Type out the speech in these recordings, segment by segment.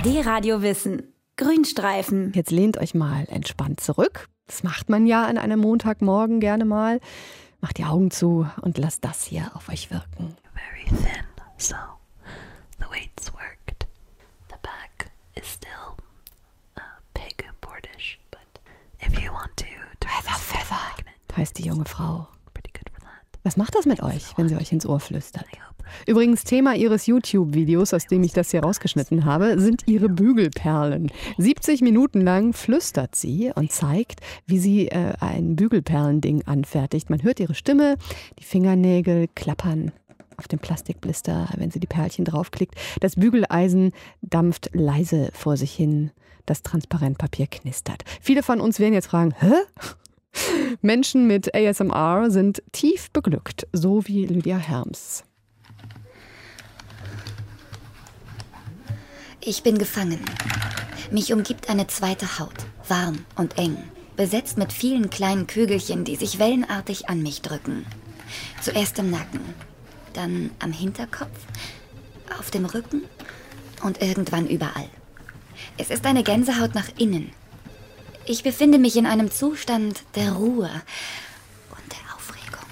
D-Radio Wissen. Grünstreifen. Jetzt lehnt euch mal entspannt zurück. Das macht man ja an einem Montagmorgen gerne mal. Macht die Augen zu und lasst das hier auf euch wirken. Very thin, so the weights worked. The back is still pig boardish, but if you want to Feather, heißt die junge Frau. pretty good for that. Was macht das mit euch, wenn sie euch ins Ohr flüstert? Übrigens, Thema ihres YouTube-Videos, aus dem ich das hier rausgeschnitten habe, sind ihre Bügelperlen. 70 Minuten lang flüstert sie und zeigt, wie sie ein Bügelperlending anfertigt. Man hört ihre Stimme, die Fingernägel klappern auf dem Plastikblister, wenn sie die Perlchen draufklickt. Das Bügeleisen dampft leise vor sich hin. Das Transparentpapier knistert. Viele von uns werden jetzt fragen, hä? Menschen mit ASMR sind tief beglückt, so wie Lydia Herms. Ich bin gefangen. Mich umgibt eine zweite Haut, warm und eng, besetzt mit vielen kleinen Kügelchen, die sich wellenartig an mich drücken. Zuerst im Nacken, dann am Hinterkopf, auf dem Rücken und irgendwann überall. Es ist eine Gänsehaut nach innen. Ich befinde mich in einem Zustand der Ruhe und der Aufregung.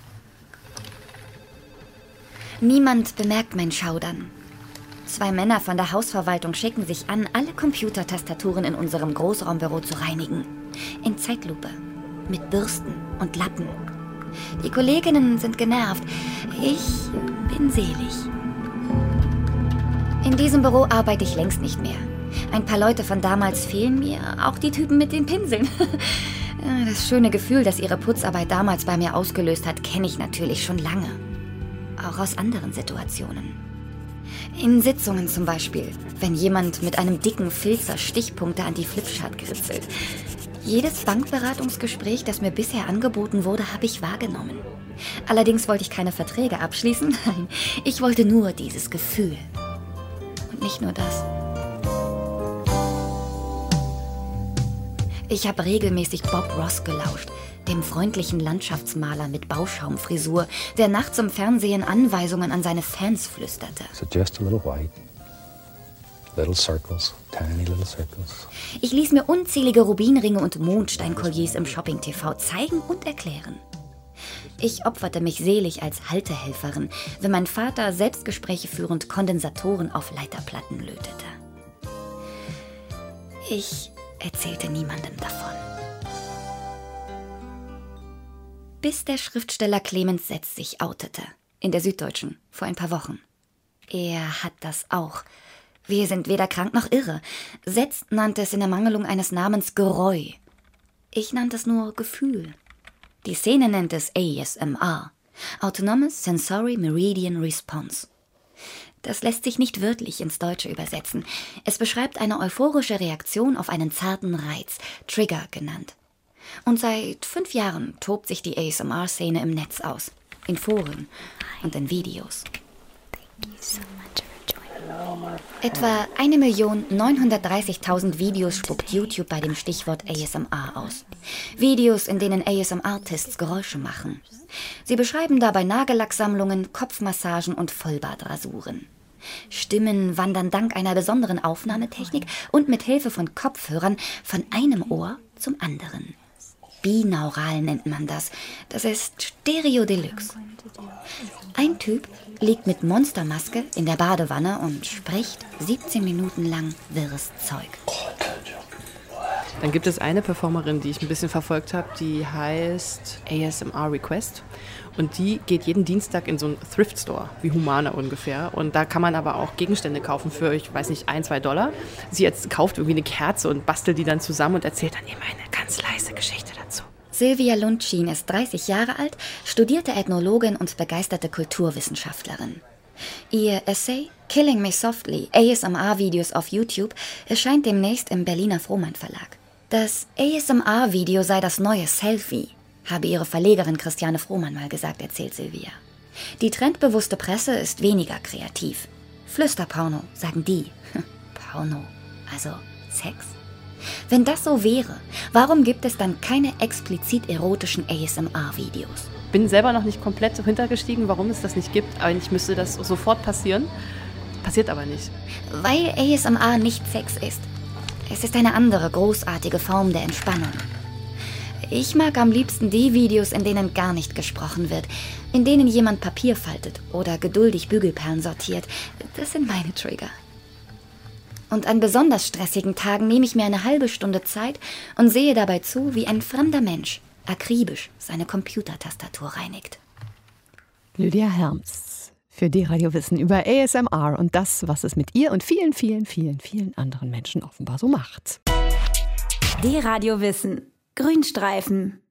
Niemand bemerkt mein Schaudern. 2 Männer von der Hausverwaltung schicken sich an, alle Computertastaturen in unserem Großraumbüro zu reinigen. In Zeitlupe. Mit Bürsten und Lappen. Die Kolleginnen sind genervt. Ich bin selig. In diesem Büro arbeite ich längst nicht mehr. Ein paar Leute von damals fehlen mir, auch die Typen mit den Pinseln. Das schöne Gefühl, das ihre Putzarbeit damals bei mir ausgelöst hat, kenne ich natürlich schon lange. Auch aus anderen Situationen. In Sitzungen zum Beispiel, wenn jemand mit einem dicken Filzer Stichpunkte an die Flipchart kritzelt. Jedes Bankberatungsgespräch, das mir bisher angeboten wurde, habe ich wahrgenommen. Allerdings wollte ich keine Verträge abschließen. Nein, ich wollte nur dieses Gefühl. Und nicht nur das. Ich habe regelmäßig Bob Ross gelauscht, dem freundlichen Landschaftsmaler mit Bauschaumfrisur, der nachts im Fernsehen Anweisungen an seine Fans flüsterte. So just a little white, little circles, tiny little circles. Ich ließ mir unzählige Rubinringe und Mondsteinkolliers im Shopping-TV zeigen und erklären. Ich opferte mich selig als Haltehelferin, wenn mein Vater Selbstgespräche führend Kondensatoren auf Leiterplatten lötete. Ich erzählte niemandem davon. Bis der Schriftsteller Clemens Setz sich outete. In der Süddeutschen, vor ein paar Wochen. Er hat das auch. Wir sind weder krank noch irre. Setz nannte es in Ermangelung eines Namens Gereu. Ich nannte es nur Gefühl. Die Szene nennt es ASMR. Autonomous Sensory Meridian Response. Das lässt sich nicht wörtlich ins Deutsche übersetzen. Es beschreibt eine euphorische Reaktion auf einen zarten Reiz, Trigger genannt. Und seit 5 Jahren tobt sich die ASMR-Szene im Netz aus. In Foren und in Videos. Etwa 1.930.000 Videos spuckt YouTube bei dem Stichwort ASMR aus. Videos, in denen ASMR-Artists Geräusche machen. Sie beschreiben dabei Nagellacksammlungen, Kopfmassagen und Vollbartrasuren. Stimmen wandern dank einer besonderen Aufnahmetechnik und mit Hilfe von Kopfhörern von einem Ohr zum anderen. Binaural nennt man das. Das ist Stereo Deluxe. Ein Typ liegt mit Monstermaske in der Badewanne und spricht 17 Minuten lang wirres Zeug. Dann gibt es eine Performerin, die ich ein bisschen verfolgt habe, die heißt ASMR Request. Und die geht jeden Dienstag in so einen Thrift Store, wie Humana ungefähr. Und da kann man aber auch Gegenstände kaufen für, ich weiß nicht, $1-2. Sie jetzt kauft irgendwie eine Kerze und bastelt die dann zusammen und erzählt dann eben eine ganz leise Geschichte dazu. Silvia Lundschien ist 30 Jahre alt, studierte Ethnologin und begeisterte Kulturwissenschaftlerin. Ihr Essay Killing Me Softly, ASMR-Videos auf YouTube, erscheint demnächst im Berliner Frohmann Verlag. Das ASMR-Video sei das neue Selfie, habe ihre Verlegerin Christiane Frohmann mal gesagt, erzählt Silvia. Die trendbewusste Presse ist weniger kreativ. Flüsterporno, sagen die. Porno, also Sex. Wenn das so wäre, warum gibt es dann keine explizit erotischen ASMR-Videos? Bin selber noch nicht komplett hintergestiegen, warum es das nicht gibt. Eigentlich müsste das sofort passieren. Passiert aber nicht. Weil ASMR nicht Sex ist. Es ist eine andere, großartige Form der Entspannung. Ich mag am liebsten die Videos, in denen gar nicht gesprochen wird, in denen jemand Papier faltet oder geduldig Bügelperlen sortiert. Das sind meine Trigger. Und an besonders stressigen Tagen nehme ich mir eine halbe Stunde Zeit und sehe dabei zu, wie ein fremder Mensch akribisch seine Computertastatur reinigt. Lydia Herms für D-Radio Wissen über ASMR und das, was es mit ihr und vielen, vielen, vielen, vielen anderen Menschen offenbar so macht. D-Radio Wissen. Grünstreifen.